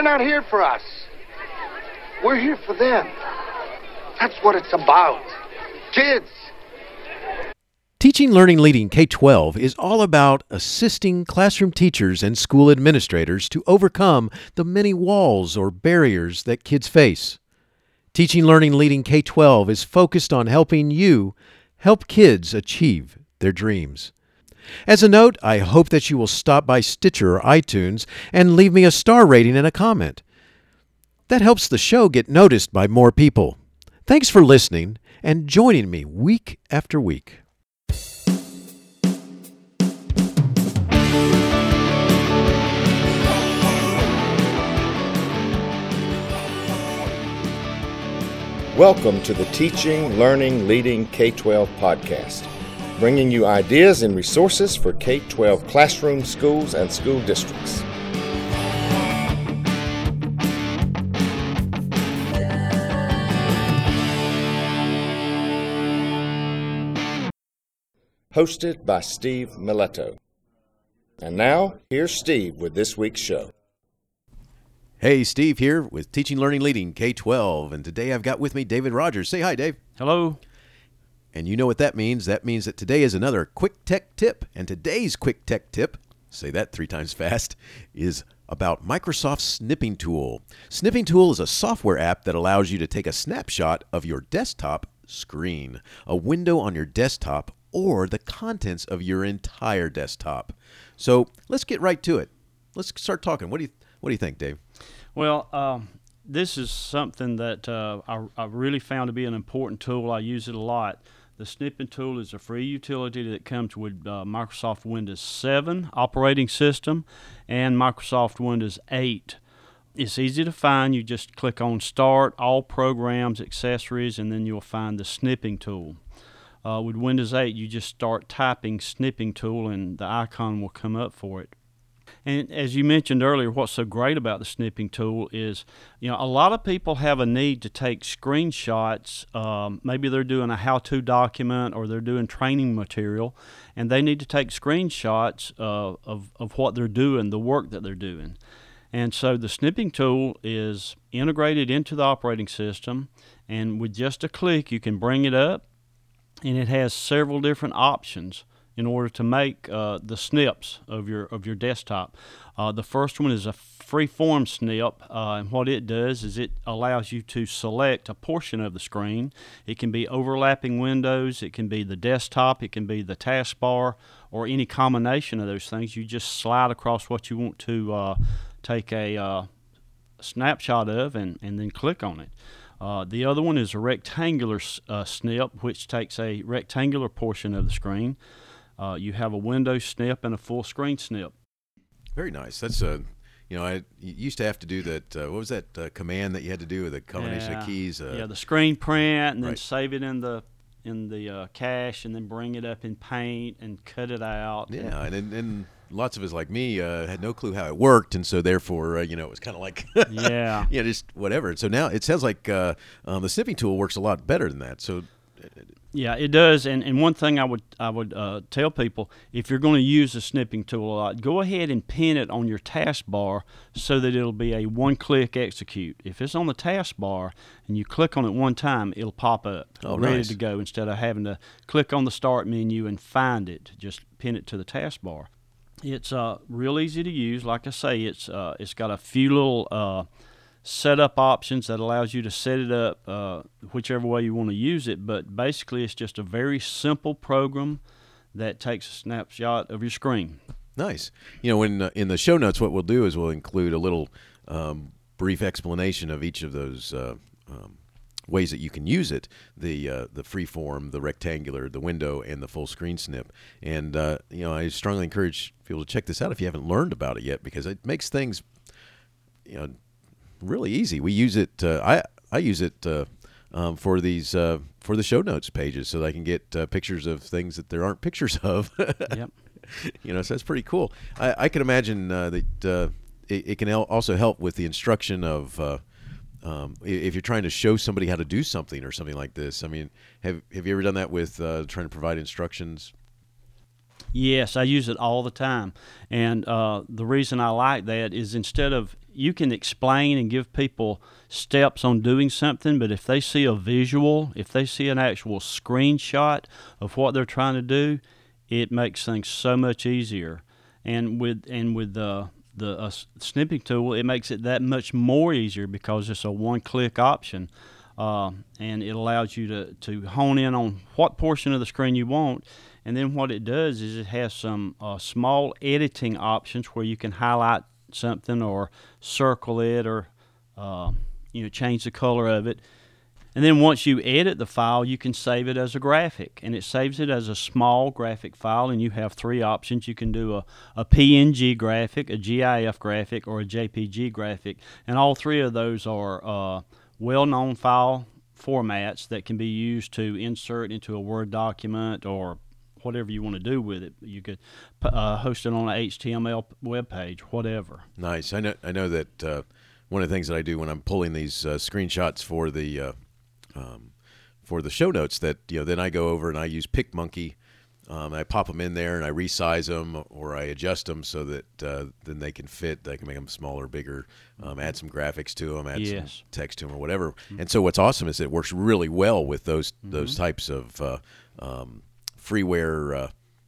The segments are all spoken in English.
They're not here for us. We're here for them. That's what it's about. Kids. Teaching, Learning, Leading K-12 is all about assisting classroom teachers and school administrators to overcome the many walls or barriers that kids face. Teaching, Learning, Leading K-12 is focused on helping you help kids achieve their dreams. As a note, I hope that you will stop by Stitcher or iTunes and leave me a star rating and a comment. That helps the show get noticed by more people. Thanks for listening and joining me week after week. Welcome to the Teaching, Learning, Leading K-12 podcast, bringing you ideas and resources for K-12 classrooms, schools, and school districts. Hosted by Steve Miletto. And now, here's Steve with this week's show. Hey, Steve here with Teaching, Learning, Leading K-12, and today I've got with me David Rogers. Say hi, Dave. Hello. And you know what that means. That means that today is another Quick Tech Tip, and today's Quick Tech Tip, say that 3 times fast, is about Microsoft's Snipping Tool. Snipping Tool is a software app that allows you to take a snapshot of your desktop screen, a window on your desktop, or the contents of your entire desktop. So let's get right to it. Let's start talking. What do you think, Dave? Well, this is something that I really found to be an important tool. I use it a lot. The Snipping Tool is a free utility that comes with Microsoft Windows 7 operating system and Microsoft Windows 8. It's easy to find. You just click on Start, All Programs, Accessories, and then you'll find the Snipping Tool. With Windows 8, you just start typing Snipping Tool and the icon will come up for it. And as you mentioned earlier, what's so great about the Snipping Tool is, a lot of people have a need to take screenshots. Maybe they're doing a how-to document or they're doing training material, and they need to take screenshots of what they're doing, the work that they're doing. And so the Snipping Tool is integrated into the operating system, and with just a click, you can bring it up, and it has several different options in order to make the snips of your desktop. The first one is a free-form snip, and what it does is it allows you to select a portion of the screen. It can be overlapping windows, it can be the desktop, it can be the taskbar, or any combination of those things. You just slide across what you want to take a snapshot of and then click on it. The other one is a rectangular snip, which takes a rectangular portion of the screen. You have a window snip and a full screen snip. Very nice. That's I used to have to do that. What was that command that you had to do with a combination of keys? The screen print, and then right. save it in the cache, and then bring it up in Paint and cut it out. Yeah, and lots of us like me had no clue how it worked, and so therefore it was kind of like just whatever. And so now it sounds like the Snipping Tool works a lot better than that. So. Yeah, it does. And one thing I would tell people, if you're going to use the Snipping Tool a lot, go ahead and pin it on your taskbar so that it'll be a one-click execute. If it's on the taskbar and you click on it one time, it'll pop up ready to go instead of having to click on the Start menu and find it. Just pin it to the taskbar. It's real easy to use. Like I say, it's got a few little setup options that allows you to set it up whichever way you want to use it, but basically it's just a very simple program that takes a snapshot of your screen. Nice. When in the show notes, what we'll do is we'll include a little brief explanation of each of those ways that you can use it: the free form, the rectangular, the window, and the full screen snip. And I strongly encourage people to check this out if you haven't learned about it yet, because it makes things really easy. We use it. I use it for the show notes pages, so that I can get pictures of things that there aren't pictures of. Yep. So that's pretty cool. I can imagine that it can also help with the instruction of if you're trying to show somebody how to do something or something like this. I mean, have you ever done that with trying to provide instructions? Yes, I use it all the time. And the reason I like that is instead of you can explain and give people steps on doing something, but if they see a visual, if they see an actual screenshot of what they're trying to do, it makes things so much easier. And with the snipping tool, it makes it that much more easier because it's a one-click option, and it allows you to hone in on what portion of the screen you want. And then what it does is it has some small editing options where you can highlight something or circle it or change the color of it. And then once you edit the file, you can save it as a graphic, and it saves it as a small graphic file. And you have three options. You can do a PNG graphic, a GIF graphic, or a JPG graphic, and all three of those are well-known file formats that can be used to insert into a Word document or whatever you want to do with it. You could host it on an HTML web page, whatever. Nice. I know that one of the things that I do when I'm pulling these screenshots for the show notes, that then I go over and I use PicMonkey. I pop them in there and I resize them or I adjust them so that then they can fit. I can make them smaller, bigger, add some graphics to them, add some text to them or whatever. Mm-hmm. And so what's awesome is it works really well with those types of freeware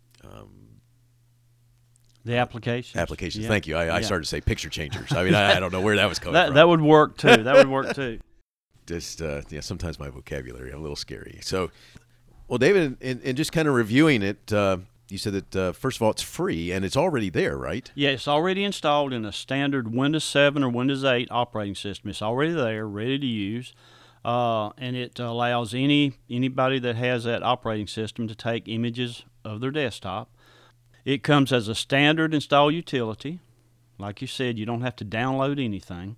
the applications. Yeah. Thank you. I started to say picture changers. I mean, I don't know where that was coming from. That would work too. Just sometimes my vocabulary, I'm a little scary. So, well, David, in just kind of reviewing it, you said that first of all, it's free and it's already there, right? Yeah, it's already installed in a standard Windows 7 or Windows 8 operating system. It's already there, ready to use. And it allows anybody that has that operating system to take images of their desktop. It comes as a standard install utility. Like you said, you don't have to download anything.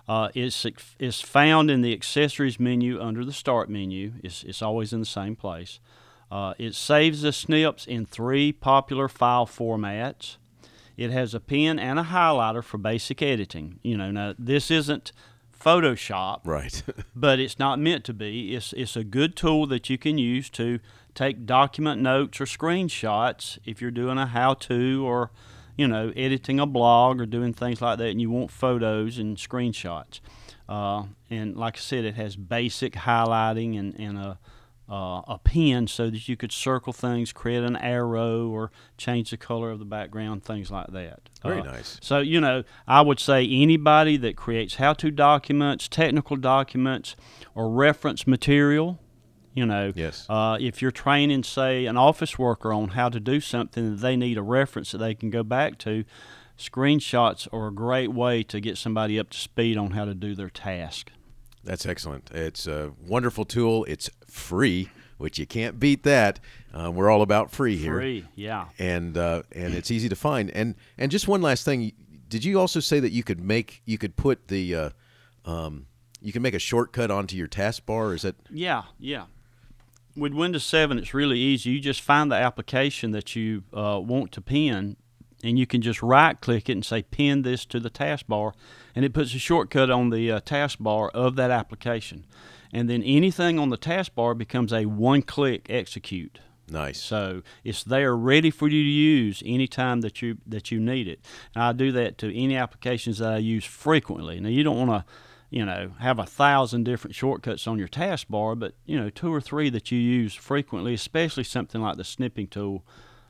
It's found in the accessories menu under the start menu. It's always in the same place. It saves the snips in 3 popular file formats. It has a pen and a highlighter for basic editing. Now this isn't Photoshop, right? But it's not meant to be. It's a good tool that you can use to take document notes or screenshots if you're doing a how-to or editing a blog or doing things like that, and you want photos and screenshots. And like I said, it has basic highlighting and a pen so that you could circle things, create an arrow, or change the color of the background, things like that. Very nice. So, I would say anybody that creates how-to documents, technical documents, or reference material, yes. If you're training, say, an office worker on how to do something, they need a reference that they can go back to, screenshots are a great way to get somebody up to speed on how to do their task. That's excellent. It's a wonderful tool. It's free, which you can't beat that. We're all about free here. Free, yeah. And it's easy to find. And just one last thing. Did you also say that you could put the you can make a shortcut onto your taskbar? Is that? Yeah. With Windows 7, it's really easy. You just find the application that you want to pin, and you can just right-click it and say, pin this to the taskbar, and it puts a shortcut on the taskbar of that application. And then anything on the taskbar becomes a one-click execute. Nice. So it's there ready for you to use anytime that you need it. And I do that to any applications that I use frequently. Now, you don't want to have 1,000 different shortcuts on your taskbar, but 2 or 3 that you use frequently, especially something like the snipping tool,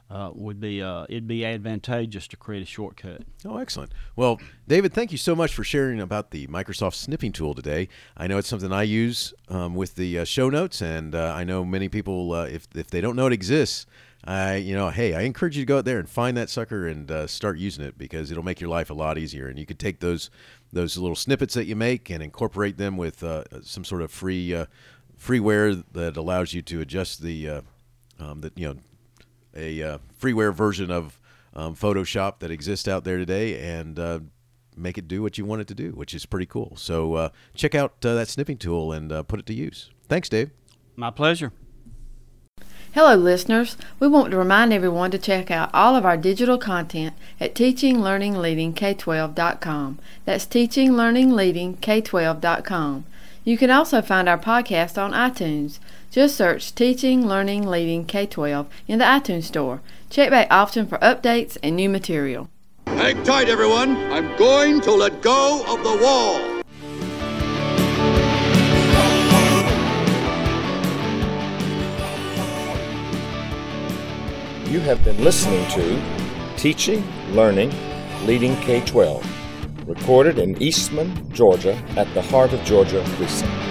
it'd be advantageous to create a shortcut. Oh, excellent. Well, David, thank you so much for sharing about the Microsoft snipping tool today. I know it's something I use with the show notes, and I know many people, if they don't know it exists, I encourage you to go out there and find that sucker and start using it, because it'll make your life a lot easier. And you could take those little snippets that you make and incorporate them with some sort of freeware that allows you to adjust a freeware version of Photoshop that exists out there today, and make it do what you want it to do, which is pretty cool. So check out that snipping tool and put it to use. Thanks, Dave. My pleasure. Hello, listeners. We want to remind everyone to check out all of our digital content at teachinglearningleadingk12.com. That's teachinglearningleadingk12.com. You can also find our podcast on iTunes. Just search Teaching, Learning, Leading K-12 in the iTunes Store. Check back often for updates and new material. Hang tight, everyone. I'm going to let go of the wall. You have been listening to Teaching, Learning, Leading K-12, recorded in Eastman, Georgia at the Heart of Georgia Precinct.